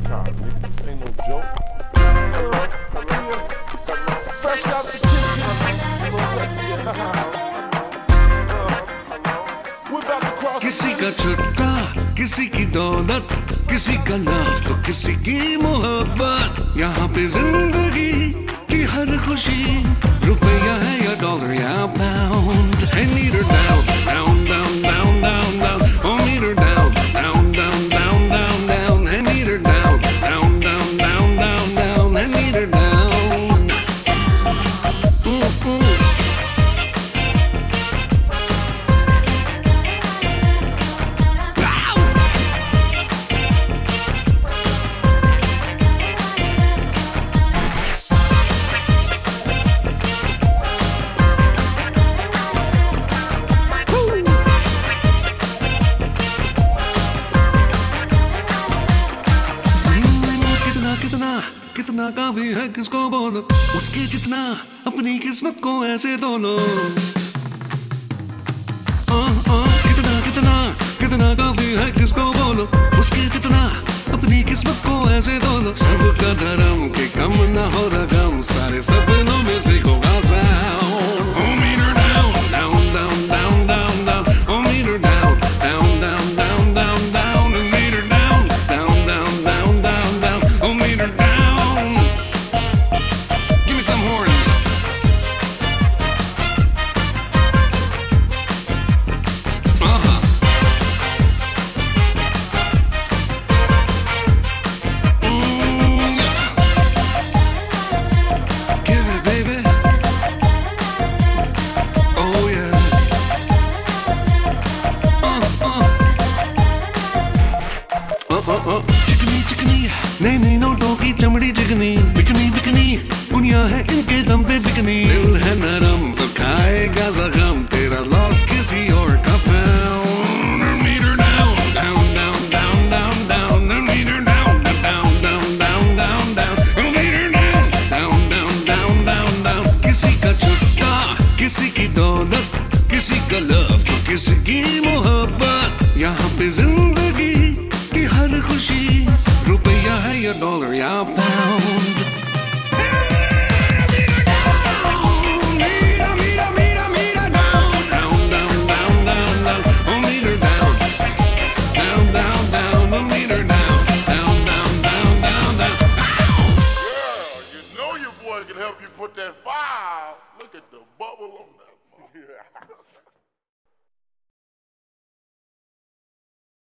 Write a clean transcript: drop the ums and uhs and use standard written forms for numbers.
Valentine's, nigga. This ain't no joke. Fresh out the kitchen. किसी का छुट्टा, किसी की दौलत, किसी का लव तो किसी की मोहब्बत। यहाँ पे जिंदगी की हर खुशी रुपया है या डॉलर या pound. I need her down, down, down, down, down, down. Oh, need her down, down, down, down, down, down. I need her down, down, down, down, down, down. I need her down. कितना काफी है किसको बोलो, उसके जितना अपनी किस्मत को ऐसे धो लो। कितना कितना कितना काफी है किसको बोलो, उसके जितना अपनी किस्मत को ऐसे धो लो। सबका धर्म के कम ना हो रकम, सारे सपनों में से होगा sound. Oh, meet her down, down, down, down, down, down. Oh, meet her down, down, down, down, down, down. And meet her down, down, down, down, down, down. Oh, meet her down. चिकनी चिकनी नई नई नोटों की चमड़ी चिकनी, bikini bikini दुनिया है इनके दम पे बिकनी। दिल है नरम तो खाएगा जख्म, तेरा लॉस किसी और का found. Meet her down, down, down, down, down, down. Meet her down, down, down, down, down, down. Meet her down, down, down, down, down, down. किसी का छुट्टा, किसी की दौलत, किसी का लव तो किसी की मोहब्बत। यहाँ पे जिंदगी की हर खुशी रुपया है या डॉलर या पाउंड।